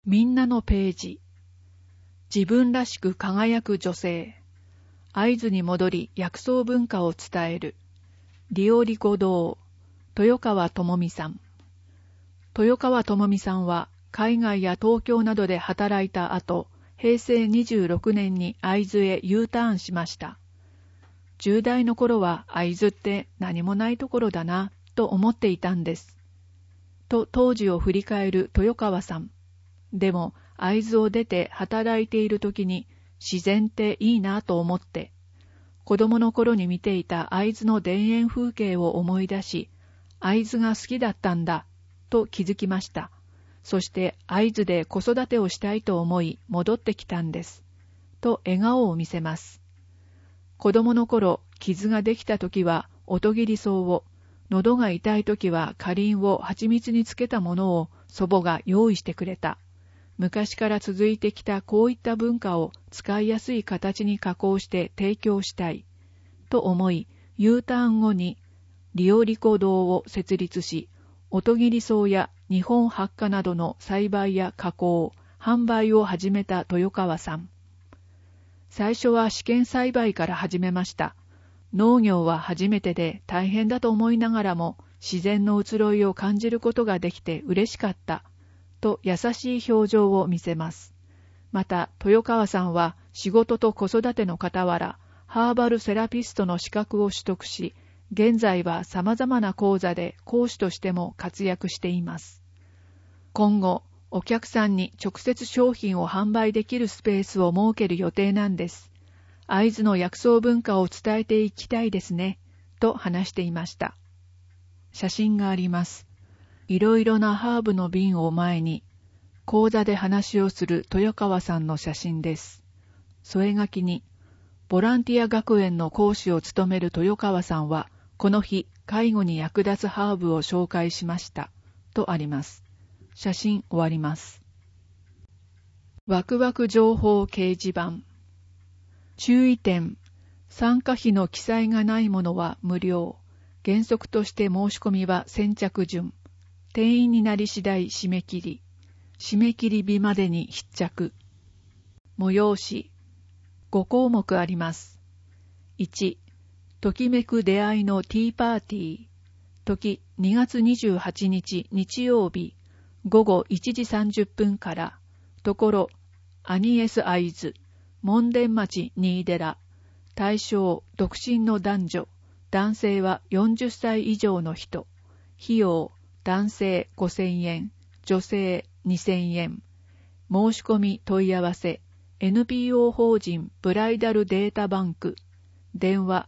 みんなのページ。自分らしく輝く女性。会津に戻り薬草文化を伝える。リオリコ堂。豊川智美さん。豊川智美さんは海外や東京などで働いた後、平成26年に会津へ U ターンしました。10代の頃は会津って何もないところだなと思っていたんです。と当時を振り返る豊川さん。でも会津を出て働いている時に自然っていいなと思って、子供の頃に見ていた会津の田園風景を思い出し、会津が好きだったんだと気づきました。そして会津で子育てをしたいと思い戻ってきたんです。と笑顔を見せます。子供の頃、傷ができた時は音切り草を、喉が痛い時はかりんを蜂蜜につけたものを祖母が用意してくれた。昔から続いてきたこういった文化を使いやすい形に加工して提供したい。と思い、U ターン後にリオリコ堂を設立し、音切り草や日本ハッカなどの栽培や加工、販売を始めた豊川さん。最初は試験栽培から始めました。農業は初めてで大変だと思いながらも、自然の移ろいを感じることができて嬉しかった。と優しい表情を見せます。また、豊川さんは仕事と子育ての傍ら、ハーバルセラピストの資格を取得し、現在は様々な講座で講師としても活躍しています。今後、お客さんに直接商品を販売できるスペースを設ける予定なんです。会津の薬草文化を伝えていきたいですね、と話していました。写真があります。いろいろなハーブの瓶を前に、講座で話をする豊川さんの写真です。添え書きに、ボランティア学園の講師を務める豊川さんは、この日、介護に役立つハーブを紹介しました。とあります。写真終わります。ワクワク情報掲示板。注意点。参加費の記載がないものは無料。原則として申し込みは先着順。定員になり次第締め切り。締め切り日までに必着。催し。5項目あります。1、ときめく出会いのティーパーティー。時2月28日日曜日、午後1時30分から、ところ、アニエス会津、門田町新寺。対象、独身の男女。男性は40歳以上の人。費用、男性5000円、女性2000円。申し込み問い合わせ、NPO 法人ブライダルデータバンク。電話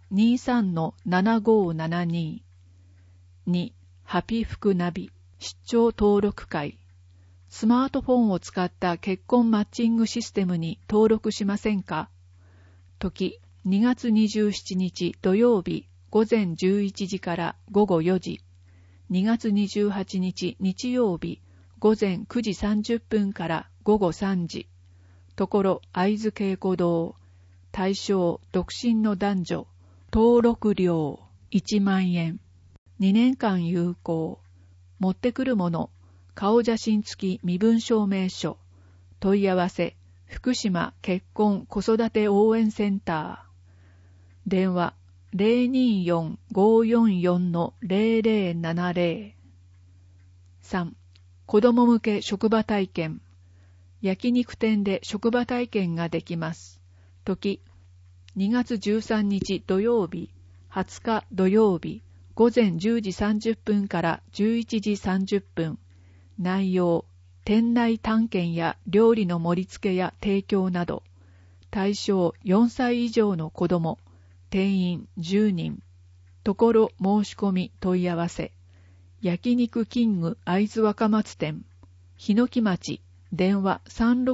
23-7572。2、ハピフクナビ、出張登録会。スマートフォンを使った結婚マッチングシステムに登録しませんか？時、2月27日土曜日、午前11時から午後4時。2月28日日曜日、午前9時30分から午後3時。ところ、会津稽古堂。対象、独身の男女。登録料、1万円。2年間有効。持ってくるもの。顔写真付き身分証明書。問い合わせ、福島結婚子育て応援センター。電話、024-544-0070。3、子供向け職場体験。焼肉店で職場体験ができます。時、2月13日土曜日、20日土曜日、午前10時30分から11時30分。内容、店内探検や料理の盛り付けや提供など。対象4歳以上の子供。定員10人。ところ申し込み問い合わせ。焼肉キング会津若松店。日野木町。電話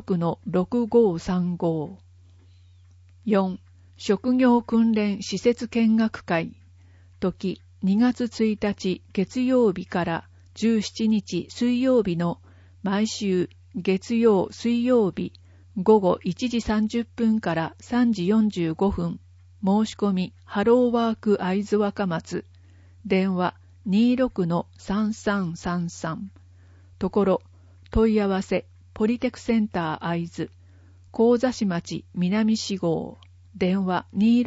36-6535。4、職業訓練施設見学会。時2月1日月曜日から17日水曜日の毎週月曜水曜日午後1時30分から3時45分。申し込みハローワーク会津若松。電話 26-3333。ところ問い合わせポリテクセンター会津、神座市町南4号、電話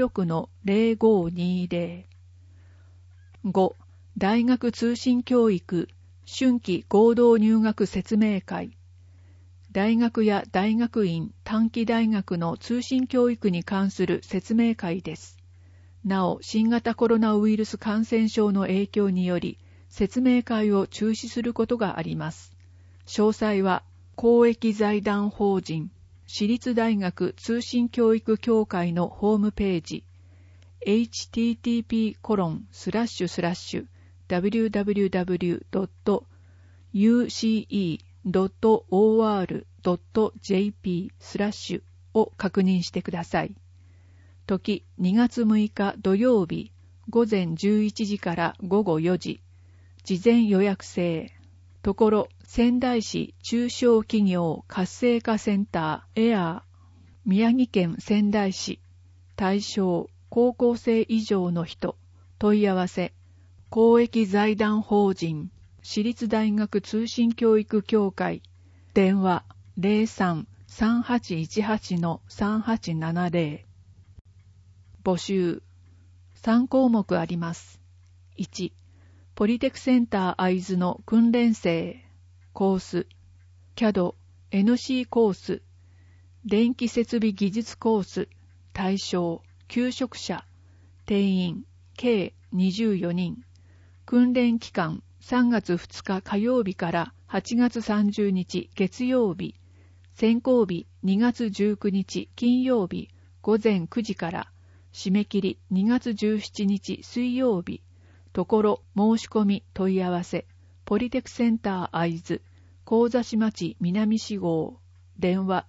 26-0520。5. 大学通信教育春季合同入学説明会。大学や大学院、短期大学の通信教育に関する説明会です。なお、新型コロナウイルス感染症の影響により、説明会を中止することがあります。詳細は、公益財団法人、私立大学通信教育協会のホームページ、http://www.uce.or.jp/ を確認してください。時2月6日土曜日午前11時から午後4時、事前予約制。ところ仙台市中小企業活性化センターエアー、宮城県仙台市、対象高校生以上の人、問い合わせ、公益財団法人、私立大学通信教育協会、電話 03-3818-3870。募集。3項目あります。1、ポリテクセンター会津の訓練生、コース、CAD、NC コース、電気設備技術コース、対象、求職者、定員、計24人。訓練期間、3月2日火曜日から8月30日月曜日。選考日、2月19日金曜日、午前9時から、締め切り2月17日水曜日。ところ、申し込み問い合わせ、ポリテクセンター会津、神座市町南4号、電話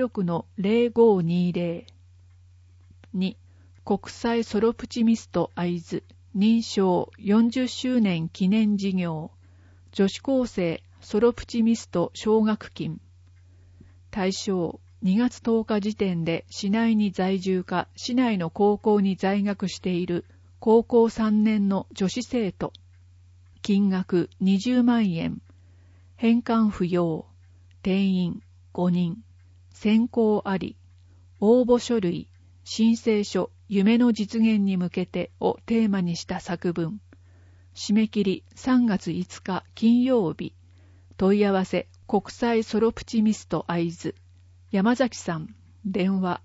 26-0520。2. 国際ソロプチミスト会津認証40周年記念事業、女子高生ソロプチミスト奨学金。対象、2月10日時点で市内に在住か市内の高校に在学している高校3年の女子生徒。金額20万円。返還不要。定員5人。選考あり。応募書類、申請書、夢の実現に向けてをテーマにした作文。締め切り3月5日金曜日。問い合わせ、国際ソロプチミスト会津。山崎さん。電話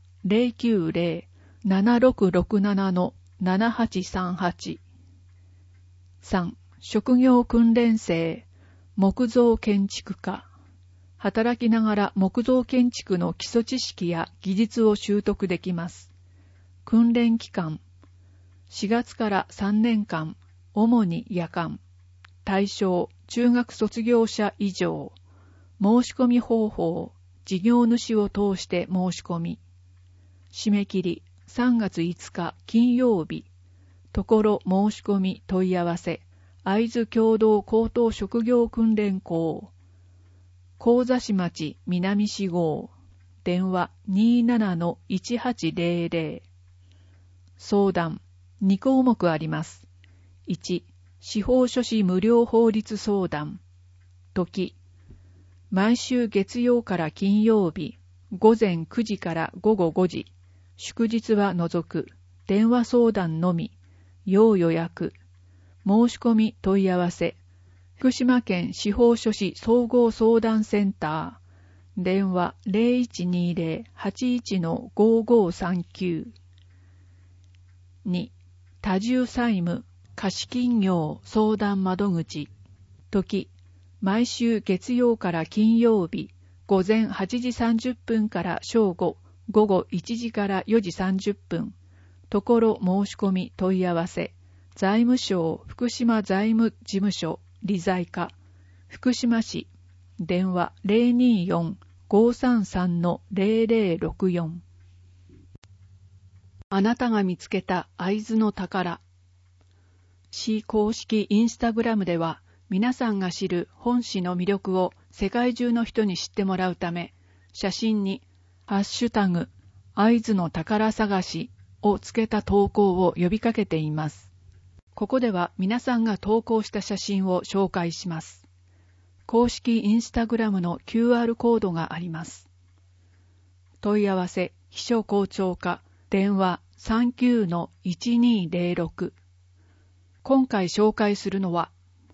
090-7667-7838。3. 職業訓練生、木造建築家。働きながら木造建築の基礎知識や技術を習得できます。訓練期間、4月から3年間、主に夜間。対象、中学卒業者以上。申し込み方法、事業主を通して申し込み。締め切り、3月5日金曜日。ところ申し込み問い合わせ、会津共同高等職業訓練校。神座市町南4号。電話 27-1800。相談。2項目あります。1、司法書士無料法律相談。時。毎週月曜から金曜日、午前9時から午後5時。祝日は除く。電話相談のみ。要予約。申し込み問い合わせ。福島県司法書士総合相談センター。電話 0120-81-5539。2. 多重債務、貸金業相談窓口。時、毎週月曜から金曜日、午前8時30分から正午、午後1時から4時30分。ところ申し込み問い合わせ。財務省福島財務事務所理財課。福島市。電話 024-533-0064。あなたが見つけた会津の宝。市公式インスタグラムでは、皆さんが知る本市の魅力を世界中の人に知ってもらうため、写真にハッシュタグ会津の宝探しをつけた投稿を呼びかけています。ここでは皆さんが投稿した写真を紹介します。 公式インスタグラムの QR コードがあります。問い合わせ秘書校長課電話 39-1206。今回紹介するのは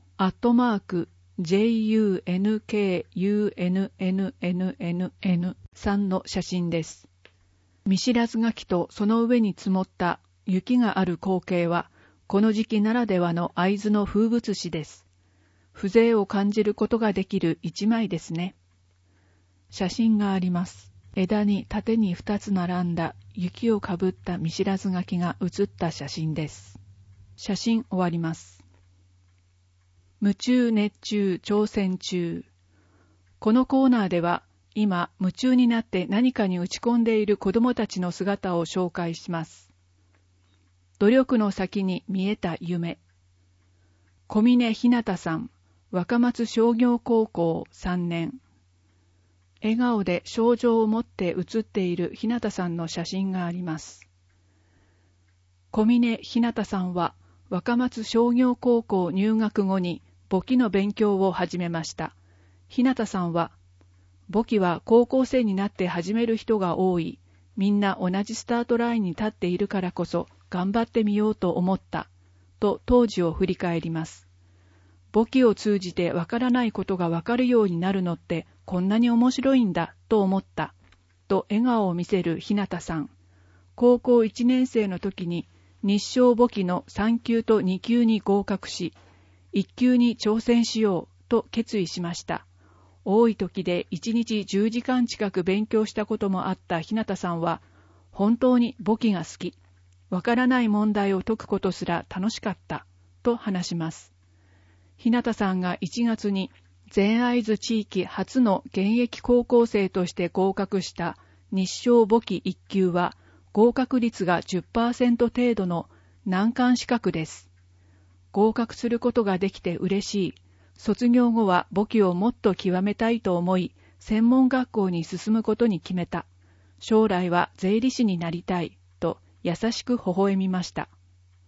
@JUNKUNNNNN さんの写真です。見知らず垣とその上に積もった雪がある光景はこの時期ならではの会津の風物詩です。風情を感じることができる一枚ですね。写真があります。枝に縦に2つ並んだ雪をかぶった見知らず垣が写った写真です。写真終わります。夢中熱中挑戦中。このコーナーでは今夢中になって何かに打ち込んでいる子どもたちの姿を紹介します。努力の先に見えた夢。小峰ひなたさん、若松商業高校3年。笑顔で賞状を持って写っているひなたさんの写真があります。小峰ひなたさんは若松商業高校入学後に簿記の勉強を始めました。ひなたさんは、簿記は高校生になって始める人が多い。みんな同じスタートラインに立っているからこそ頑張ってみようと思った。と当時を振り返ります。簿記を通じてわからないことがわかるようになるのってこんなに面白いんだと思った。と笑顔を見せるひなたさん。高校1年生の時に日商簿記の3級と2級に合格し、1級に挑戦しようと決意しました。多い時で1日10時間近く勉強したこともあったひなたさんは、本当に簿記が好き。わからない問題を解くことすら楽しかった。と話します。ひなたさんが1月に全会津地域初の現役高校生として合格した日商簿記1級は合格率が 10% 程度の難関資格です。合格することができて嬉しい。卒業後は簿記をもっと極めたいと思い、専門学校に進むことに決めた。将来は税理士になりたい。と優しく微笑みました。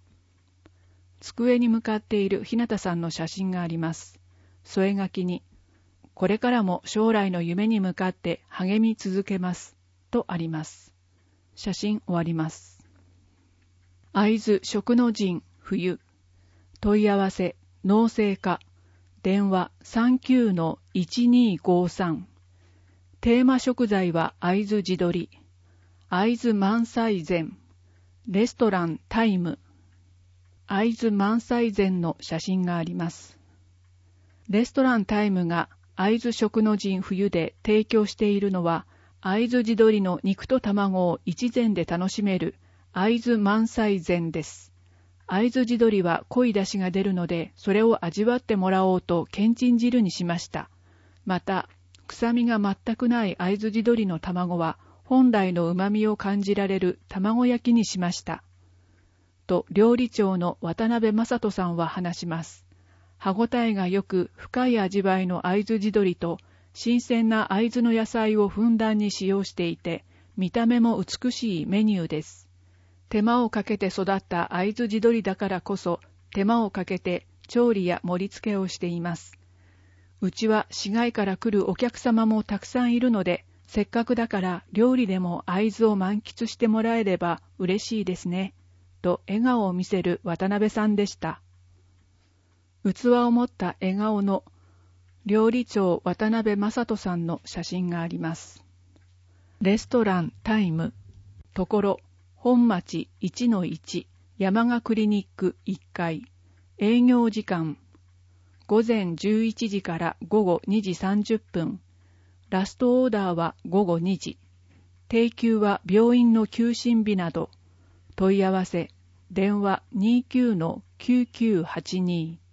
机に向かっているひなたさんの写真があります。添え書きに、これからも将来の夢に向かって励み続けます。とあります。写真終わります。会津食の陣冬。問い合わせ農政課電話 39-1253。テーマ食材は会津地鶏、会津満載膳、レストランタイム。会津満載膳の写真があります。レストランタイムが会津食の陣冬で提供しているのは、会津地鶏の肉と卵を一膳で楽しめる会津満載膳です。会津地鶏は濃い出汁が出るので、それを味わってもらおうとけんちん汁にしました。また、臭みが全くない会津地鶏の卵は、本来の旨味を感じられる卵焼きにしました。と、料理長の渡辺正人さんは話します。歯ごたえがよく深い味わいの会津地鶏と、新鮮な会津の野菜をふんだんに使用していて、見た目も美しいメニューです。手間をかけて育った会津地鶏だからこそ、手間をかけて調理や盛り付けをしています。うちは市外から来るお客様もたくさんいるので、せっかくだから料理でも会津を満喫してもらえれば嬉しいですね。と笑顔を見せる渡辺さんでした。器を持った笑顔の料理長渡辺正人さんの写真があります。レストランタイム、ところ、本町 1-1 山賀クリニック1階。営業時間午前11時から午後2時30分。ラストオーダーは午後2時。定休は病院の休診日など。問い合わせ電話 29-9982